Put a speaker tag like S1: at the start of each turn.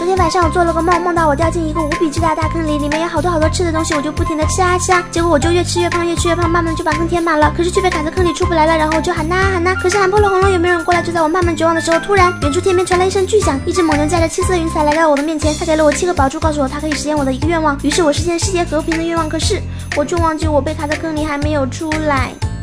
S1: 天晚上我做了个梦，梦到我掉进一个无比巨大的大坑里，里面有好多吃的东西，我就不停的吃啊吃啊，结果我就越吃越胖，越吃越胖，慢慢就把坑填满了，可是却被卡在坑里出不来了，然后我就喊呐喊呐，可是喊破了喉咙，有没有人过来？就在我慢慢绝望的时候，突然远处天边传来一声巨响，一只猛牛驾着7色云彩来到我的面前，他给了我7个宝珠，告诉我他可以实现我的一个愿望，于是我实现世界和平的愿望，可是我就忘记我被卡在坑里还没有出来。